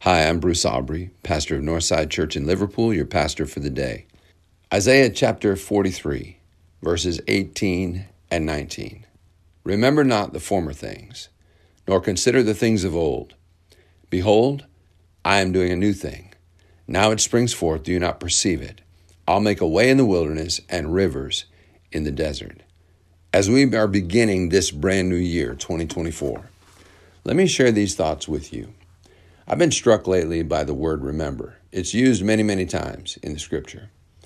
Hi, I'm Bruce Aubrey, pastor of Northside Church in Liverpool, your pastor for the day. Isaiah chapter 43, verses 18 and 19. Remember not the former things, nor consider the things of old. Behold, I am doing a new thing. Now it springs forth, do you not perceive it? I'll make a way in the wilderness and rivers in the desert. As we are beginning this brand new year, 2024, let me share these thoughts with you. I've been struck lately by the word remember. It's used many, many times in the scripture.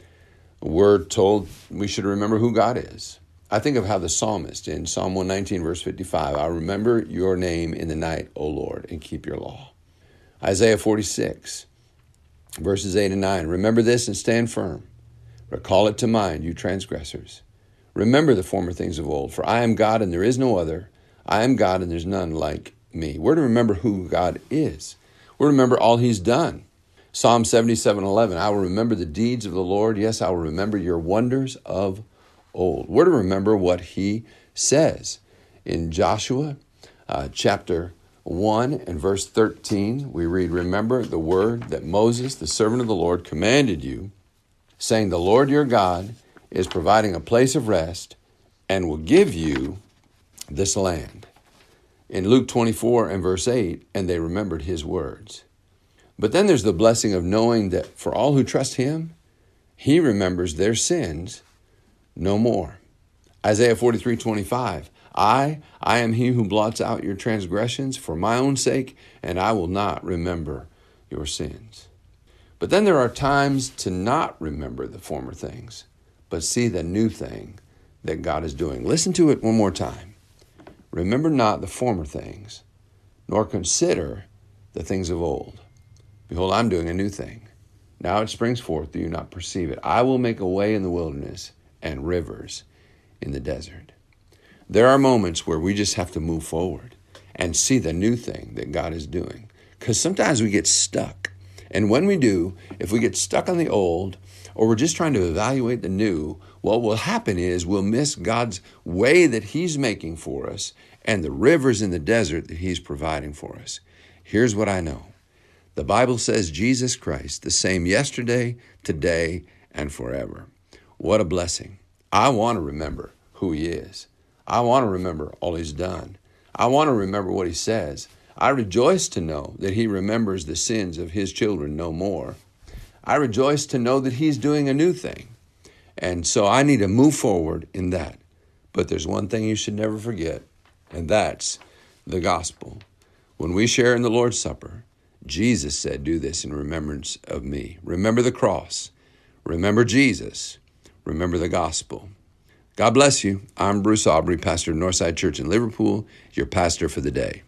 We're told we should remember who God is. I think of how the psalmist in Psalm 119, verse 55, I'll remember your name in the night, O Lord, and keep your law. Isaiah 46, verses 8 and 9, remember this and stand firm. Recall it to mind, you transgressors. Remember the former things of old, for I am God and there is no other. I am God and there's none like me. We're to remember who God is. We'll remember all he's done. Psalm 77:11, I will remember the deeds of the Lord. Yes, I will remember your wonders of old. We're to remember what he says. In Joshua chapter 1 and verse 13, we read, remember the word that Moses, the servant of the Lord, commanded you, saying, the Lord your God is providing a place of rest and will give you this land. In Luke 24 and verse 8, and they remembered his words. But then there's the blessing of knowing that for all who trust him, he remembers their sins no more. Isaiah 43:25, I am he who blots out your transgressions for my own sake, and I will not remember your sins. But then there are times to not remember the former things, but see the new thing that God is doing. Listen to it one more time. Remember not the former things, nor consider the things of old. Behold, I'm doing a new thing. Now it springs forth, do you not perceive it? I will make a way in the wilderness and rivers in the desert. There are moments where we just have to move forward and see the new thing that God is doing. Because sometimes we get stuck. And when we do, if we get stuck on the old, or we're just trying to evaluate the new, what will happen is we'll miss God's way that he's making for us and the rivers in the desert that he's providing for us. Here's what I know. The Bible says Jesus Christ, the same yesterday, today, and forever. What a blessing. I want to remember who he is. I want to remember all he's done. I want to remember what he says. I rejoice to know that he remembers the sins of his children no more. I rejoice to know that he's doing a new thing. And so I need to move forward in that. But there's one thing you should never forget, and that's the gospel. When we share in the Lord's Supper, Jesus said, do this in remembrance of me. Remember the cross. Remember Jesus. Remember the gospel. God bless you. I'm Bruce Aubrey, pastor of Northside Church in Liverpool, your pastor for the day.